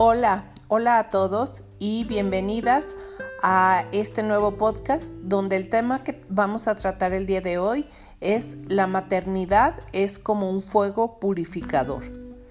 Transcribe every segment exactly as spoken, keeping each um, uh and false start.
Hola, hola a todos y bienvenidas a este nuevo podcast donde el tema que vamos a tratar el día de hoy es la maternidad es como un fuego purificador.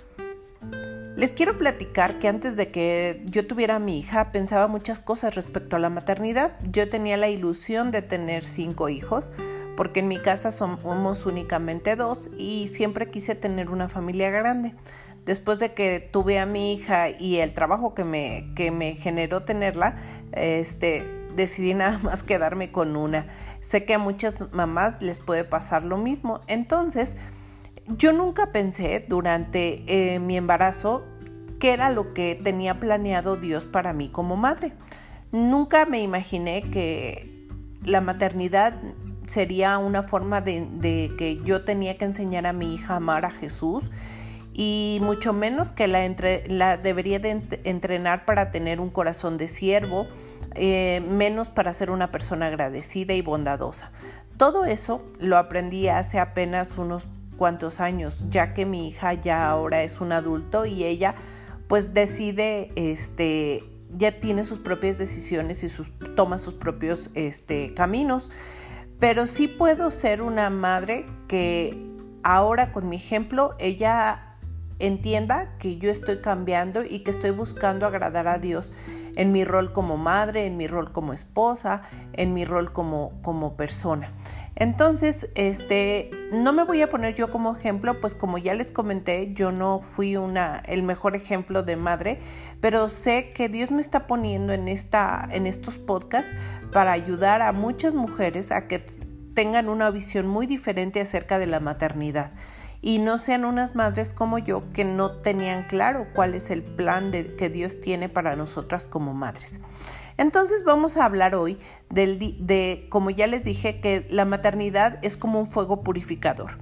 Les quiero platicar que antes de que yo tuviera a mi hija pensaba muchas cosas respecto a la maternidad. Yo tenía la ilusión de tener cinco hijos porque en mi casa somos únicamente dos y siempre quise tener una familia grande. Después de que tuve a mi hija y el trabajo que me, que me generó tenerla, este, decidí nada más quedarme con una. Sé que a muchas mamás les puede pasar lo mismo. Entonces, yo nunca pensé durante eh, mi embarazo qué era lo que tenía planeado Dios para mí como madre. Nunca me imaginé que la maternidad sería una forma de, de que yo tenía que enseñar a mi hija a amar a Jesús, y mucho menos que la, entre, la debería de ent- entrenar para tener un corazón de siervo, eh, menos para ser una persona agradecida y bondadosa. Todo eso lo aprendí hace apenas unos cuantos años, ya que mi hija ya ahora es un adulto y ella pues decide, este, ya tiene sus propias decisiones y sus, toma sus propios este, caminos. Pero sí puedo ser una madre que ahora con mi ejemplo ella entienda que yo estoy cambiando y que estoy buscando agradar a Dios en mi rol como madre, en mi rol como esposa, en mi rol como, como persona. Entonces, este, no me voy a poner yo como ejemplo, pues como ya les comenté, yo no fui una, el mejor ejemplo de madre, pero sé que Dios me está poniendo en, esta, en estos podcasts para ayudar a muchas mujeres a que tengan una visión muy diferente acerca de la maternidad y no sean unas madres como yo que no tenían claro cuál es el plan de, que Dios tiene para nosotras como madres. Entonces vamos a hablar hoy del, de, como ya les dije, que la maternidad es como un fuego purificador.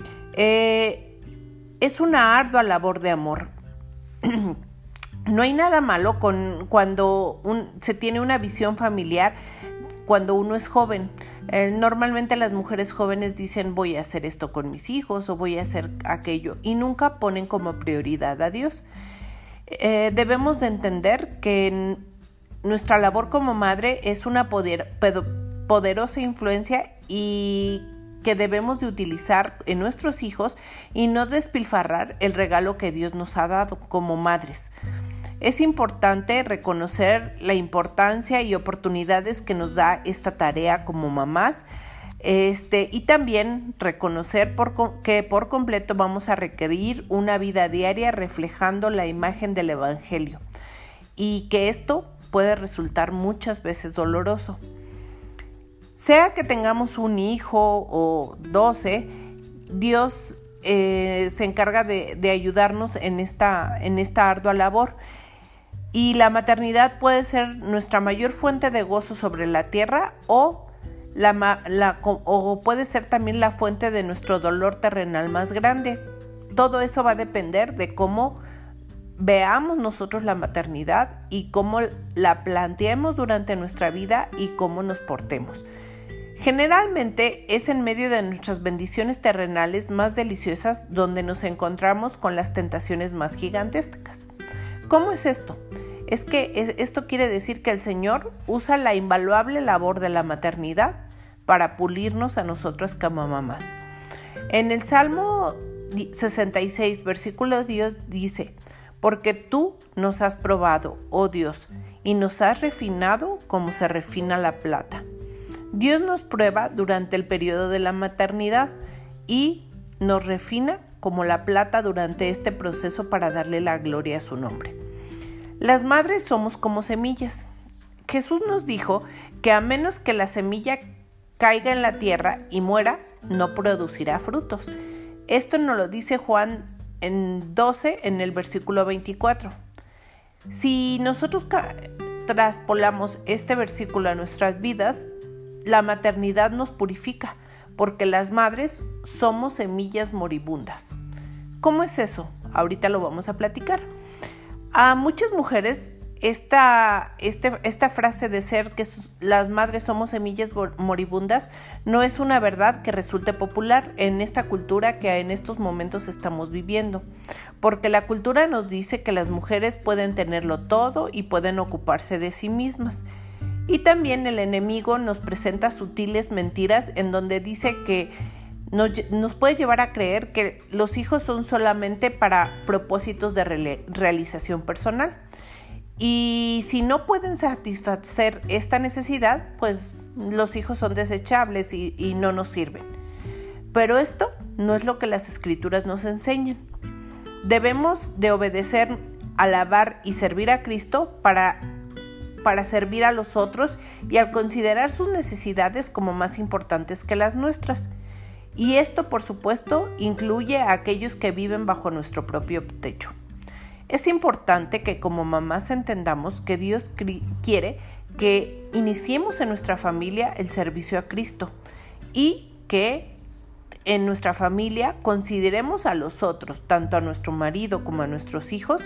Eh, es una ardua labor de amor. No hay nada malo con cuando un, se tiene una visión familiar cuando uno es joven. Eh, normalmente las mujeres jóvenes dicen voy a hacer esto con mis hijos o voy a hacer aquello y nunca ponen como prioridad a Dios. Eh, debemos de entender que nuestra labor como madre es una poder, poderosa influencia y que debemos de utilizar en nuestros hijos y no despilfarrar el regalo que Dios nos ha dado como madres. Es importante reconocer la importancia y oportunidades que nos da esta tarea como mamás, este, y también reconocer por, que por completo vamos a requerir una vida diaria reflejando la imagen del Evangelio y que esto puede resultar muchas veces doloroso. Sea que tengamos un hijo o doce, Dios eh, se encarga de, de ayudarnos en esta, en esta ardua labor. Y la maternidad puede ser nuestra mayor fuente de gozo sobre la tierra o, la, la, o puede ser también la fuente de nuestro dolor terrenal más grande. Todo eso va a depender de cómo veamos nosotros la maternidad y cómo la planteemos durante nuestra vida y cómo nos portemos. Generalmente es en medio de nuestras bendiciones terrenales más deliciosas donde nos encontramos con las tentaciones más gigantescas. ¿Cómo es esto? Es que esto quiere decir que el Señor usa la invaluable labor de la maternidad para pulirnos a nosotros como mamás. En el Salmo sesenta y seis, versículo diez dice: porque tú nos has probado, oh Dios, y nos has refinado como se refina la plata. Dios nos prueba durante el periodo de la maternidad y nos refina como la plata durante este proceso para darle la gloria a su nombre. Las madres somos como semillas. Jesús nos dijo que a menos que la semilla caiga en la tierra y muera, no producirá frutos. Esto nos lo dice Juan en doce, en el versículo veinticuatro. Si nosotros ca- traspolamos este versículo a nuestras vidas, la maternidad nos purifica, porque las madres somos semillas moribundas. ¿Cómo es eso? Ahorita lo vamos a platicar. A muchas mujeres esta, este, esta frase de ser que las madres somos semillas moribundas no es una verdad que resulte popular en esta cultura que en estos momentos estamos viviendo, porque la cultura nos dice que las mujeres pueden tenerlo todo y pueden ocuparse de sí mismas. Y también el enemigo nos presenta sutiles mentiras en donde dice que nos, nos puede llevar a creer que los hijos son solamente para propósitos de re- realización personal. Y si no pueden satisfacer esta necesidad, pues los hijos son desechables y, y no nos sirven. Pero esto no es lo que las escrituras nos enseñan. Debemos de obedecer, alabar y servir a Cristo para, para servir a los otros y al considerar sus necesidades como más importantes que las nuestras. Y esto, por supuesto, incluye a aquellos que viven bajo nuestro propio techo. Es importante que como mamás entendamos que Dios cri- quiere que iniciemos en nuestra familia el servicio a Cristo y que en nuestra familia consideremos a los otros, tanto a nuestro marido como a nuestros hijos,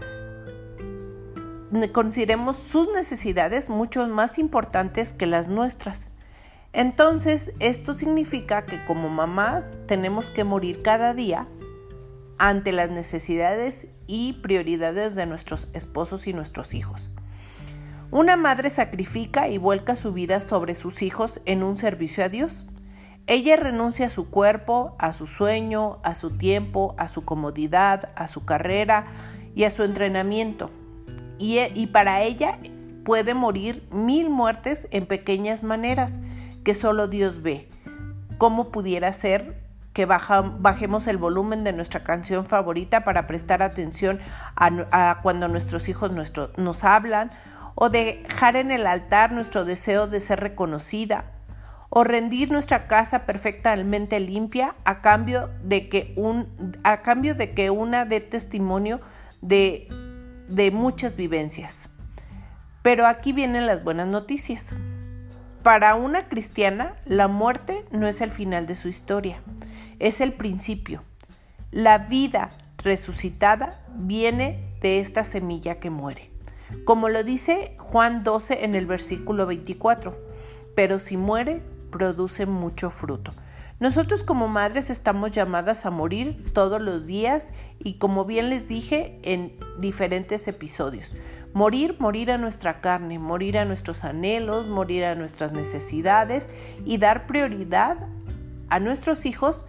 consideremos sus necesidades mucho más importantes que las nuestras. Entonces, esto significa que como mamás tenemos que morir cada día ante las necesidades y prioridades de nuestros esposos y nuestros hijos. Una madre sacrifica y vuelca su vida sobre sus hijos en un servicio a Dios. Ella renuncia a su cuerpo, a su sueño, a su tiempo, a su comodidad, a su carrera y a su entrenamiento. Y, y para ella puede morir mil muertes en pequeñas maneras que solo Dios ve. ¿Cómo pudiera ser que baja, bajemos el volumen de nuestra canción favorita para prestar atención a, a cuando nuestros hijos nuestro, nos hablan, o dejar en el altar nuestro deseo de ser reconocida, o rendir nuestra casa perfectamente limpia a cambio de que, un, a cambio de que una dé testimonio de, de muchas vivencias. Pero aquí vienen las buenas noticias. Para una cristiana, la muerte no es el final de su historia. Es el principio. La vida resucitada viene de esta semilla que muere. Como lo dice Juan doce en el versículo veinticuatro, pero si muere, produce mucho fruto. Nosotros como madres estamos llamadas a morir todos los días y como bien les dije en diferentes episodios, morir, morir a nuestra carne, morir a nuestros anhelos, morir a nuestras necesidades y dar prioridad a nuestros hijos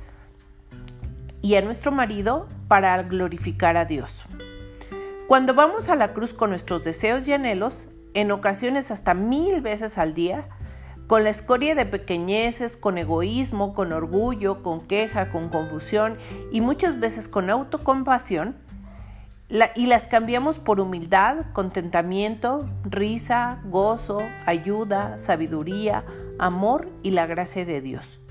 y a nuestro marido para glorificar a Dios. Cuando vamos a la cruz con nuestros deseos y anhelos, en ocasiones hasta mil veces al día, con la escoria de pequeñeces, con egoísmo, con orgullo, con queja, con confusión y muchas veces con autocompasión, la, y las cambiamos por humildad, contentamiento, risa, gozo, ayuda, sabiduría, amor y la gracia de Dios.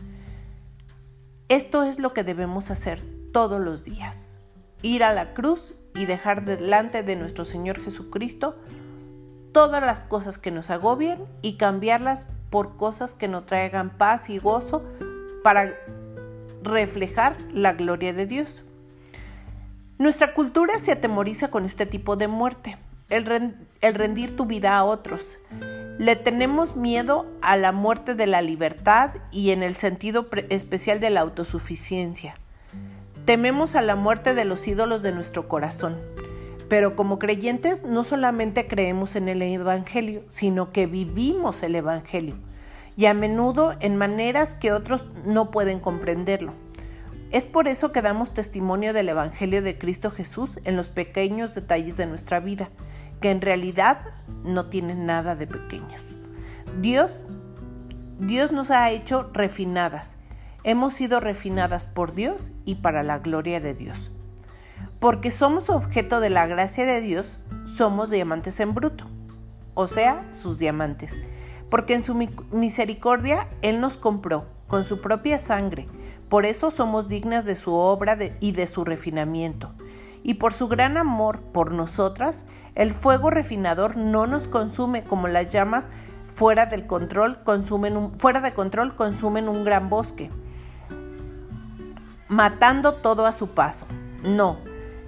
Esto es lo que debemos hacer todos los días. Ir a la cruz y dejar delante de nuestro Señor Jesucristo todas las cosas que nos agobian y cambiarlas por cosas que nos traigan paz y gozo para reflejar la gloria de Dios. Nuestra cultura se atemoriza con este tipo de muerte, el, rend- el rendir tu vida a otros. Le tenemos miedo a la muerte de la libertad y en el sentido pre- especial de la autosuficiencia. Tememos a la muerte de los ídolos de nuestro corazón. Pero como creyentes no solamente creemos en el Evangelio, sino que vivimos el Evangelio, y a menudo en maneras que otros no pueden comprenderlo. Es por eso que damos testimonio del Evangelio de Cristo Jesús en los pequeños detalles de nuestra vida, que en realidad no tienen nada de pequeños. Dios, Dios nos ha hecho refinadas. Hemos sido refinadas por Dios y para la gloria de Dios. Porque somos objeto de la gracia de Dios, somos diamantes en bruto, o sea, sus diamantes. Porque en su misericordia Él nos compró con su propia sangre. Por eso somos dignas de su obra de, y de su refinamiento. Y por su gran amor por nosotras, el fuego refinador no nos consume como las llamas fuera del control consumen un, fuera de control consumen un gran bosque, matando todo a su paso. No.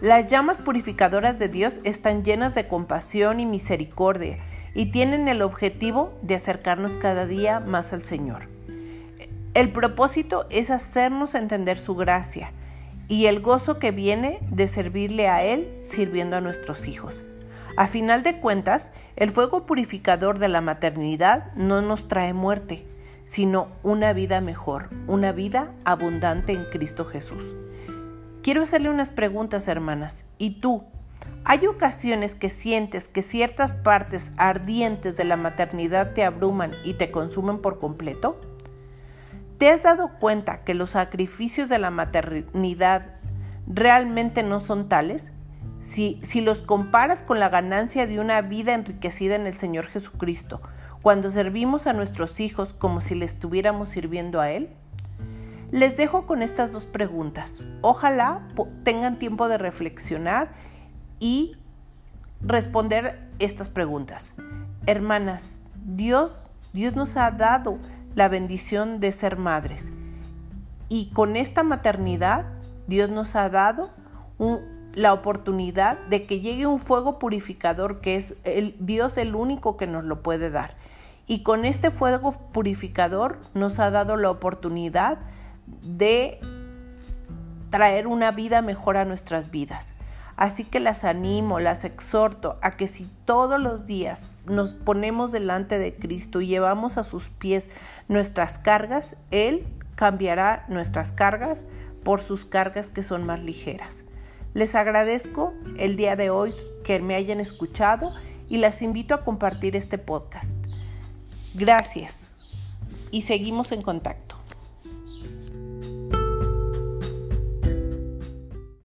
Las llamas purificadoras de Dios están llenas de compasión y misericordia y tienen el objetivo de acercarnos cada día más al Señor. El propósito es hacernos entender su gracia y el gozo que viene de servirle a Él sirviendo a nuestros hijos. A final de cuentas, el fuego purificador de la maternidad no nos trae muerte, sino una vida mejor, una vida abundante en Cristo Jesús. Quiero hacerle unas preguntas, hermanas. ¿Y tú? ¿Hay ocasiones que sientes que ciertas partes ardientes de la maternidad te abruman y te consumen por completo? ¿Te has dado cuenta que los sacrificios de la maternidad realmente no son tales? Si, si los comparas con la ganancia de una vida enriquecida en el Señor Jesucristo, cuando servimos a nuestros hijos como si le estuviéramos sirviendo a Él. Les dejo con estas dos preguntas. Ojalá tengan tiempo de reflexionar y responder estas preguntas. Hermanas, Dios, Dios nos ha dado la bendición de ser madres. Y con esta maternidad, Dios nos ha dado un, la oportunidad de que llegue un fuego purificador que es el, Dios el único que nos lo puede dar. Y con este fuego purificador nos ha dado la oportunidad de traer una vida mejor a nuestras vidas. Así que las animo, las exhorto a que si todos los días nos ponemos delante de Cristo y llevamos a sus pies nuestras cargas, Él cambiará nuestras cargas por sus cargas que son más ligeras. Les agradezco el día de hoy que me hayan escuchado y las invito a compartir este podcast. Gracias y seguimos en contacto.